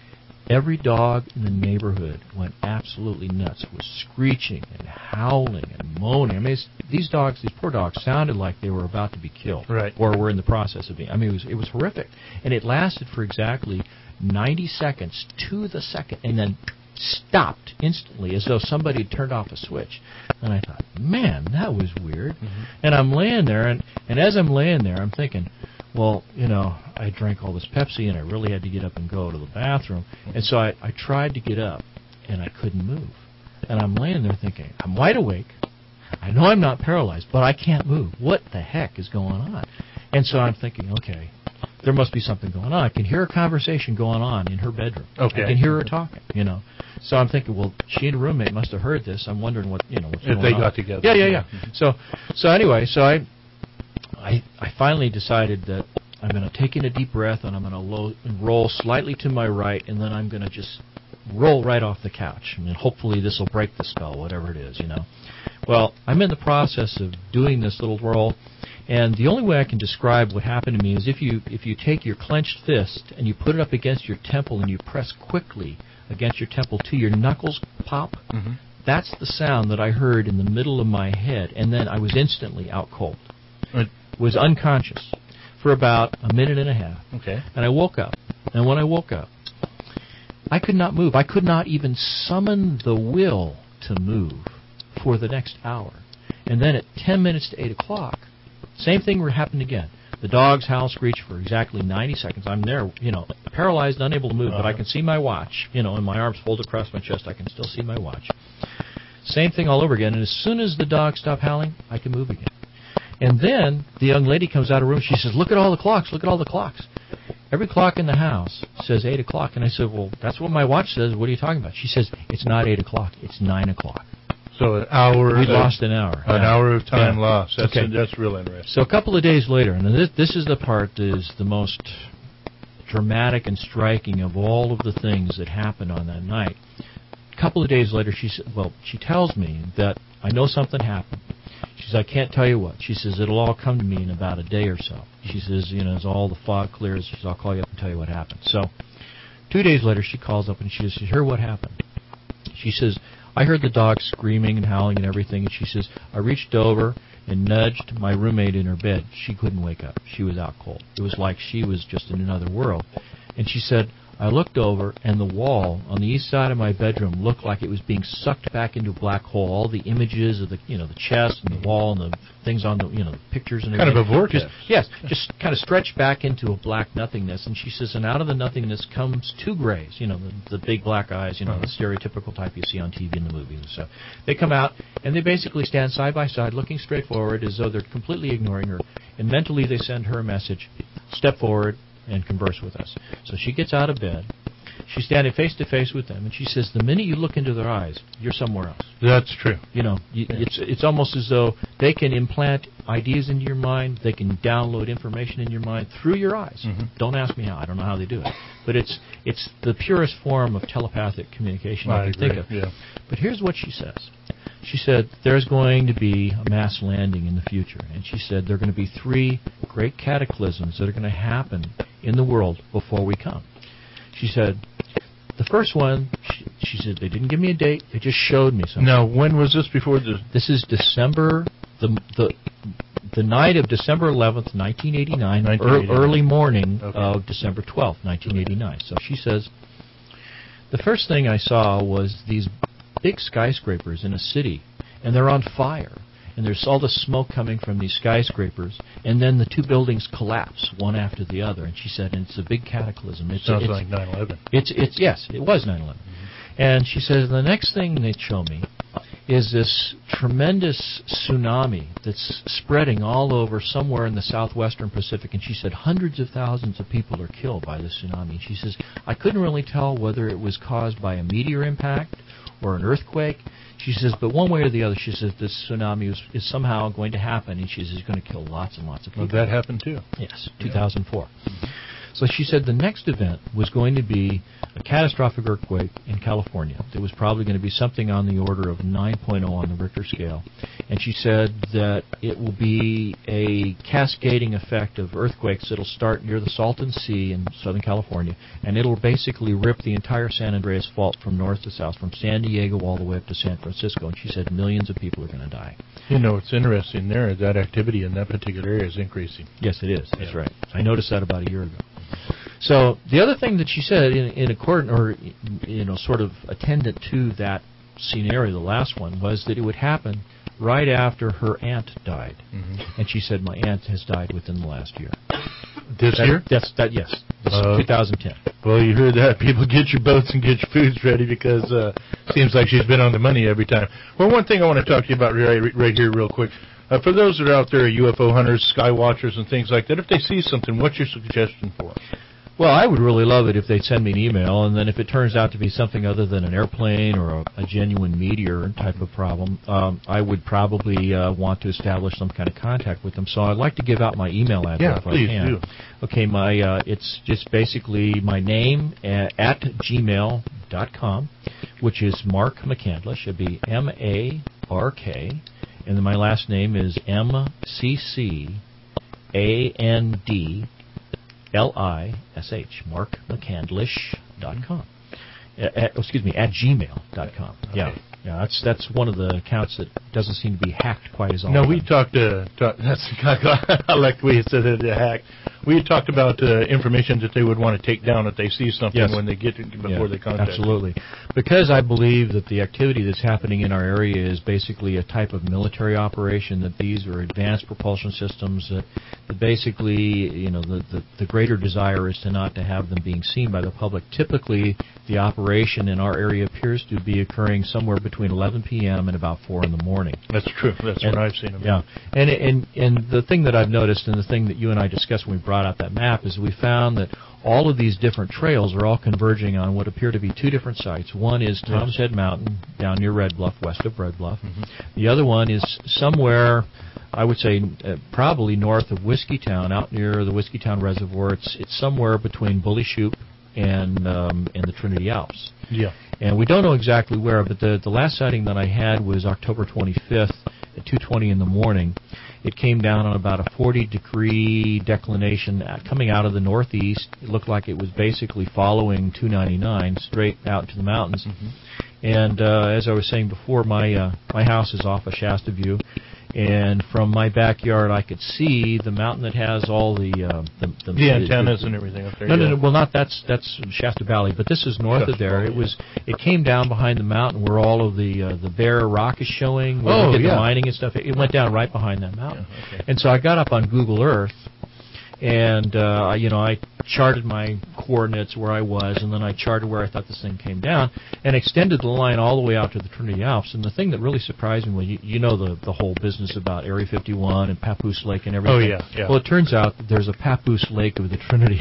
Every dog in the neighborhood went absolutely nuts, was screeching and howling and moaning. I mean, it's, these dogs, these poor dogs, sounded like they were about to be killed, right, or were in the process of being. I mean, it was it was horrific, and it lasted for exactly ninety seconds to the second, and then stopped instantly, as though somebody had turned off a switch. And I thought, man, that was weird. Mm-hmm. And I'm laying there, and and as I'm laying there, I'm thinking, well, you know, I drank all this Pepsi, and I really had to get up and go to the bathroom. And so I, I tried to get up, and I couldn't move. And I'm laying there thinking, I'm wide awake. I know I'm not paralyzed, but I can't move. What the heck is going on? And so I'm thinking, okay, there must be something going on. I can hear a conversation going on in her bedroom. Okay. I can hear her talking, you know. So I'm thinking, well, she and her roommate must have heard this. I'm wondering what, you know, what's if going they on. got together. Yeah, yeah, yeah. Mm-hmm. So, so anyway, so I, I, I finally decided that I'm going to take in a deep breath, and I'm going to low, roll slightly to my right, and then I'm going to just roll right off the couch. I mean, hopefully this will break the spell, whatever it is, you know. Well, I'm in the process of doing this little roll, and the only way I can describe what happened to me is if you if you take your clenched fist and you put it up against your temple and you press quickly against your temple till your knuckles pop, mm-hmm. that's the sound that I heard in the middle of my head, and then I was instantly out cold. It was unconscious for about a minute and a half. Okay. And I woke up. And when I woke up, I could not move. I could not even summon the will to move for the next hour. And then at ten minutes to eight o'clock, same thing happened again. The dogs howl, screech for exactly ninety seconds. I'm there, you know, paralyzed, unable to move, uh-huh. but I can see my watch, you know, and my arms folded across my chest. I can still see my watch. Same thing all over again. And as soon as the dogs stop howling, I can move again. And then the young lady comes out of her room. She says, look at all the clocks. Look at all the clocks. Every clock in the house says eight o'clock. And I said, well, that's what my watch says. What are you talking about? She says, it's not eight o'clock. It's nine o'clock. So an hour. We lost an hour. An yeah. hour of time yeah. lost. That's, okay. that's real interesting. So a couple of days later, and this, this is the part that is the most dramatic and striking of all of the things that happened on that night. A couple of days later, she said, well, she tells me that I know something happened. She says, I can't tell you what. She says, it'll all come to me in about a day or so. She says, you know, as all the fog clears, she says, I'll call you up and tell you what happened. So two days later, she calls up and she says, hear what happened. She says, I heard the dog screaming and howling and everything, and she says, I reached over and nudged my roommate in her bed. She couldn't wake up. She was out cold. It was like she was just in another world. And she said, I looked over, and the wall on the east side of my bedroom looked like it was being sucked back into a black hole. All the images of the, you know, the chest and the wall and the things on the, you know, the pictures and everything. Kind of a vortex. Just, yes, just kind of stretched back into a black nothingness. And she says, and out of the nothingness comes two grays, you know, the, the big black eyes, you know, uh-huh. the stereotypical type you see on T V in the movies and stuff. They come out, and they basically stand side by side, looking straight forward as though they're completely ignoring her. And mentally they send her a message, step forward and converse with us. So she gets out of bed. She's standing face to face with them, and she says, the minute you look into their eyes, you're somewhere else. That's true. You know, you, yeah. it's it's almost as though they can implant ideas into your mind, they can download information in your mind through your eyes. Mm-hmm. Don't ask me how. I don't know how they do it. But it's it's the purest form of telepathic communication I I can agree. think of. Yeah. But here's what she says. She said, there's going to be a mass landing in the future. And she said, there are going to be three great cataclysms that are going to happen in the world before we come. She said, the first one, she, she said, they didn't give me a date. They just showed me something. Now, when was this before the... This is December, the the the night of December eleventh, nineteen eighty-nine, nineteen eighty-nine. Er, early morning okay. of December twelfth, nineteen eighty-nine. So she says, the first thing I saw was these big skyscrapers in a city, and they're on fire. And there's all the smoke coming from these skyscrapers, and then the two buildings collapse one after the other. And she said, and it's a big cataclysm. It's, Sounds it's, like nine eleven. It's it's yes, it was nine eleven. Mm-hmm. And she says the next thing they show me is this tremendous tsunami that's spreading all over somewhere in the southwestern Pacific. And she said hundreds of thousands of people are killed by this tsunami. And she says, I couldn't really tell whether it was caused by a meteor impact or an earthquake. She says, but one way or the other, she says this tsunami is, is somehow going to happen, and she says it's going to kill lots and lots of people. Well, that happened too. Yes, two thousand four. Yeah. Mm-hmm. So she said the next event was going to be a catastrophic earthquake in California. There was probably going to be something on the order of nine point oh on the Richter scale. And she said that it will be a cascading effect of earthquakes that will start near the Salton Sea in Southern California, and it'll basically rip the entire San Andreas Fault from north to south, from San Diego all the way up to San Francisco. And she said millions of people are going to die. You know, it's interesting there, that activity in that particular area is increasing. Yes, it is. That's yeah. right. I noticed that about a year ago. So the other thing that she said in, in accord, or you know, sort of attendant to that scenario, the last one, was that it would happen right after her aunt died. Mm-hmm. And she said, my aunt has died within the last year. This that, year? That's that. Yes, this uh, is twenty ten. Well, you heard that. People, get your boats and get your foods ready, because uh, seems like she's been on the money every time. Well, one thing I want to talk to you about right, right here real quick. Uh, for those that are out there, U F O hunters, sky watchers, and things like that, if they see something, what's your suggestion for them? Well, I would really love it if they'd send me an email, and then if it turns out to be something other than an airplane or a, a genuine meteor type of problem, um, I would probably uh, want to establish some kind of contact with them. So I'd like to give out my email address. Yeah, if please I can. do. Okay, my uh, it's just basically my name at, at gmail dot com, which is Mark McCandlish. It'd be M A R K, and then my last name is M C C A N D L I S H, mark mccandlish dot com. At, excuse me, at gmail dot com. Okay. Yeah, yeah, that's that's one of the accounts that doesn't seem to be hacked quite as often. No, we talked to, talk, that's, I like the way you said it, hacked. We had talked about uh, information that they would want to take down if they see something yes. when they get it, before yeah, they contact. Absolutely. Because I believe that the activity that's happening in our area is basically a type of military operation, that these are advanced propulsion systems that, that basically, you know, the, the, the greater desire is to not to have them being seen by the public. Typically, the operation in our area appears to be occurring somewhere between eleven p.m. and about four in the morning. That's true. That's and, what I've seen. Them. Yeah. And, and, and the thing that I've noticed, and the thing that you and I discussed when we brought out that map, is we found that all of these different trails are all converging on what appear to be two different sites. One is Tom's yes. Head Mountain down near Red Bluff, west of Red Bluff. Mm-hmm. The other one is somewhere, I would say, uh, probably north of Whiskeytown, out near the Whiskeytown Reservoir. It's it's somewhere between Bully Shoop and um, and the Trinity Alps. Yeah. And we don't know exactly where, but the the last sighting that I had was October twenty-fifth at two twenty in the morning. It came down on about a forty degree declination coming out of the northeast. It looked like it was basically following two ninety-nine straight out to the mountains. Mm-hmm. And uh, as I was saying before, my uh, my house is off of Shasta View, and from my backyard I could see the mountain that has all the uh, the, the, the antennas the, the, and everything up there. No, yeah. no, no. Well, not that's that's Shasta Valley, but this is north Shasta of there. Valley, it was it came down behind the mountain where all of the uh, the bare rock is showing, where oh, they did yeah. the mining and stuff. It, it went down right behind that mountain, yeah, okay. And so I got up on Google Earth. And, uh, you know, I charted my coordinates where I was, and then I charted where I thought this thing came down, and extended the line all the way out to the Trinity Alps. And the thing that really surprised me was, you, you know the, the whole business about Area fifty-one and Papoose Lake and everything. Oh, yeah, yeah. Well, it turns out that there's a Papoose Lake of the Trinity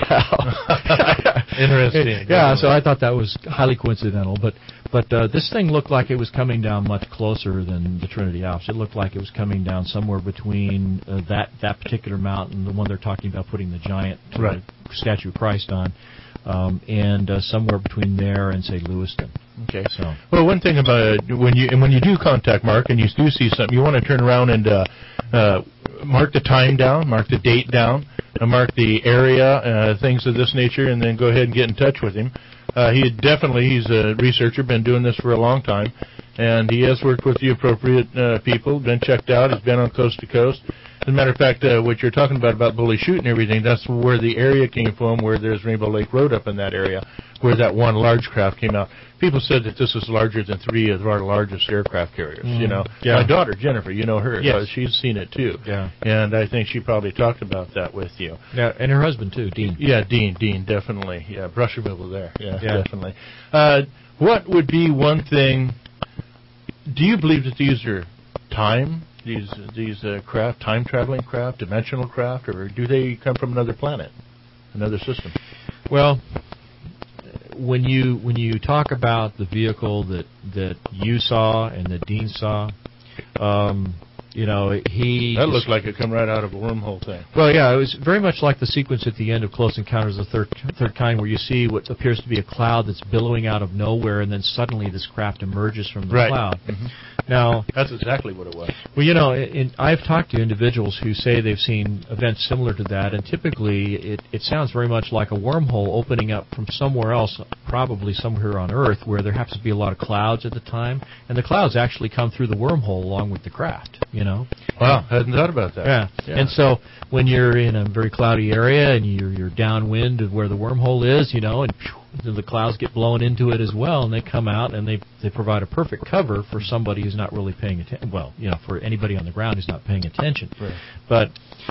Alps. Interesting. Yeah, so I thought that was highly coincidental. But but uh, this thing looked like it was coming down much closer than the Trinity Alps. It looked like it was coming down somewhere between uh, that, that particular mountain, the one they're talking about putting the giant right. uh, statue of Christ on, um, and uh, somewhere between there and, say, Lewiston. Okay. So. Well, one thing about it, when you and when you do contact Mark and you do see something, you want to turn around and uh, uh, mark the time down, mark the date down, uh, mark the area, uh, things of this nature, and then go ahead and get in touch with him. Uh, he definitely, he's a researcher, been doing this for a long time, and he has worked with the appropriate uh, people, been checked out, he's been on coast to coast. As a matter of fact, uh, what you're talking about, about Bully Chute and everything, that's where the area came from, where there's Rainbow Lake Road up in that area, where that one large craft came out. People said that this is larger than three of our largest aircraft carriers, mm, you know. Yeah. My daughter, Jennifer, you know her. Yes. Uh, she's seen it, too. Yeah. And I think she probably talked about that with you. Yeah, and her husband, too, Dean. Yeah, Dean, Dean, definitely. Yeah, brush removal there. Yeah, yeah. definitely. Uh, what would be one thing, do you believe that these are time, these these uh, craft, time-traveling craft, dimensional craft, or do they come from another planet, another system? Well, when you when you talk about the vehicle that, that you saw and that Dean saw, um, You know, he... That looked like it come right out of a wormhole thing. Well, yeah, it was very much like the sequence at the end of Close Encounters of the Third, Third Kind, where you see what appears to be a cloud that's billowing out of nowhere, and then suddenly this craft emerges from the right. cloud. Mm-hmm. Now, that's exactly what it was. Well, you know, in, I've talked to individuals who say they've seen events similar to that, and typically it, it sounds very much like a wormhole opening up from somewhere else, probably somewhere on Earth, where there happens to be a lot of clouds at the time, and the clouds actually come through the wormhole along with the craft, you know. Wow, I hadn't thought about that. Yeah. yeah. And so when you're in a very cloudy area and you're, you're downwind of where the wormhole is, you know, and phew, the clouds get blown into it as well, and they come out and they they provide a perfect cover for somebody who's not really paying attention. Well, you know, for anybody on the ground who's not paying attention. Right. But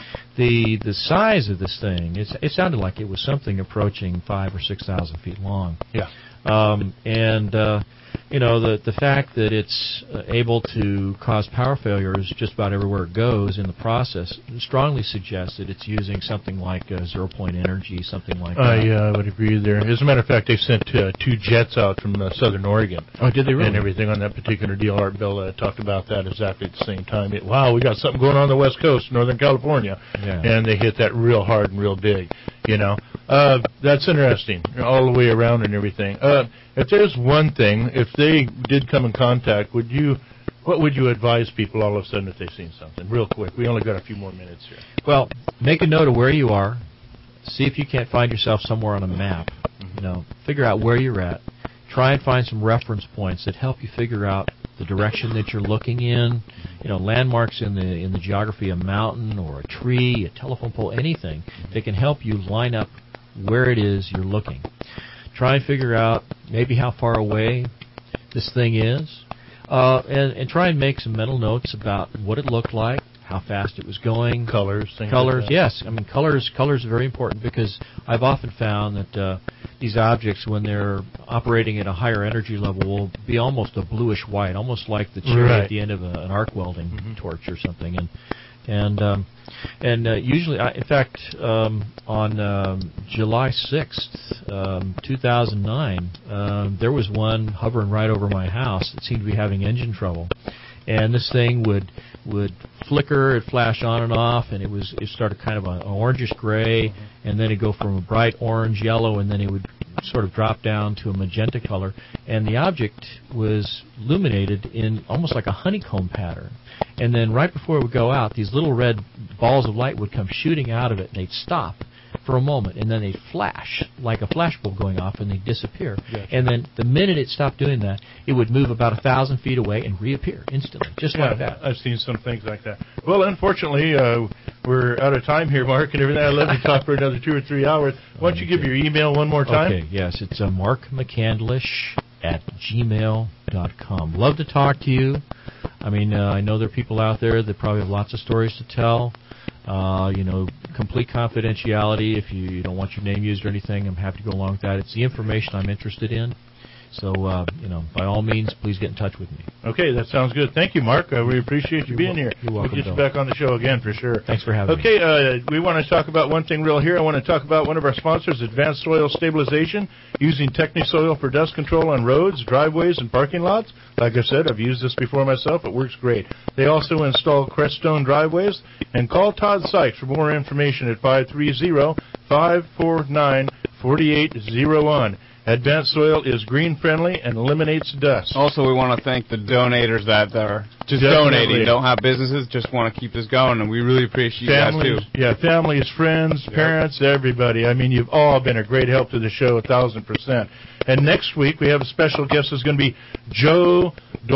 the the size of this thing, it's, it sounded like it was something approaching five or six thousand feet long. Yeah. Um, and uh, you know, the the fact that it's uh, able to cause power failures just about everywhere it goes in the process strongly suggests that it's using something like uh, zero-point energy, something like that. I uh, would agree there. As a matter of fact, they sent uh, two jets out from uh, Southern Oregon. Oh, did they really? And everything on that particular deal. Art Bell uh, talked about that exactly at the same time. It, wow, we got something going on the West Coast, Northern California. Yeah. And they hit that real hard and real big, you know. Uh, that's interesting, all the way around and everything. Uh, if there's one thing, if they did come in contact, would you, what would you advise people all of a sudden if they've seen something? Real quick. We only got a few more minutes here. Well, make a note of where you are. See if you can't find yourself somewhere on a map. Mm-hmm. You know, figure out where you're at. Try and find some reference points that help you figure out the direction that you're looking in. You know, landmarks in the in the geography, a mountain or a tree, a telephone pole, anything that can help you line up where it is you're looking. Try and figure out maybe how far away this thing is, uh, and, and try and make some mental notes about what it looked like, how fast it was going. Colors, things Colors, like that. yes. I mean, colors colors are very important because I've often found that uh, these objects, when they're operating at a higher energy level, will be almost a bluish-white, almost like the cherry right. at the end of a, an arc welding mm-hmm. torch or something. And and um, and uh, usually, I, in fact, um, on um, July sixth, um, two thousand nine, um, there was one hovering right over my house that seemed to be having engine trouble. And this thing would would flicker, it'd flash on and off, and it was it started kind of an orangish gray, mm-hmm. and then it'd go from a bright orange yellow, and then it would sort of drop down to a magenta color. And the object was illuminated in almost like a honeycomb pattern. And then right before it would go out, these little red balls of light would come shooting out of it, and they'd stop for a moment, and then they'd flash like a flashbulb going off, and they'd disappear. Yes. And then the minute it stopped doing that, it would move about a thousand feet away and reappear instantly, just yeah, like that. I've seen some things like that. Well, unfortunately, uh, we're out of time here, Mark, and everything. I'd love to talk for another two or three hours. Why don't you give your email one more time? Okay, yes, it's uh, mark mccandlish at gmail dot com. Love to talk to you. I mean, uh, I know there are people out there that probably have lots of stories to tell. Uh, you know, complete confidentiality. If you, you don't want your name used or anything, I'm happy to go along with that. It's the information I'm interested in. So, uh, you know, by all means, please get in touch with me. Okay, that sounds good. Thank you, Mark. Uh, we appreciate you You're being wel- here. You're welcome, We'll get you Bill. back on the show again for sure. Thanks for having okay, me. Okay, uh, we want to talk about one thing real here. I want to talk about one of our sponsors, Advanced Soil Stabilization, using Technisoil for dust control on roads, driveways, and parking lots. Like I said, I've used this before myself. It works great. They also install Creststone driveways. And call Todd Sykes for more information at five three zero, five four nine, four eight zero one. Advanced Soil is green-friendly and eliminates dust. Also, we want to thank the donators that are just Definitely. donating, don't have businesses, just want to keep this going, and we really appreciate Families, you guys, too. yeah, families, friends, Yep. parents, everybody. I mean, you've all been a great help to the show, a thousand percent. And next week, we have a special guest who's going to be Joe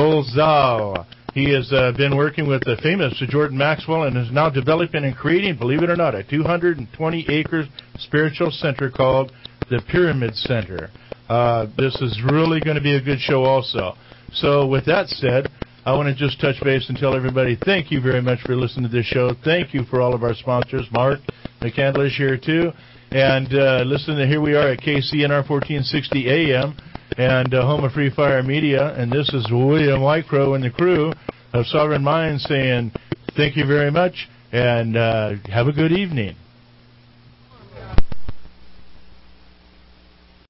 Dolzal. He has uh, been working with the famous Jordan Maxwell and is now developing and creating, believe it or not, a two hundred twenty acre spiritual center called the Pyramid Center. Uh, this is really going to be a good show also. So with that said, I want to just touch base and tell everybody thank you very much for listening to this show. Thank you for all of our sponsors. Mark McCandlish here too. And uh, listen, to, here we are at K C N R fourteen sixty A M and uh, home of Free Fire Media. And this is William Whitecrow and the crew of Sovereign Minds saying thank you very much and uh, have a good evening.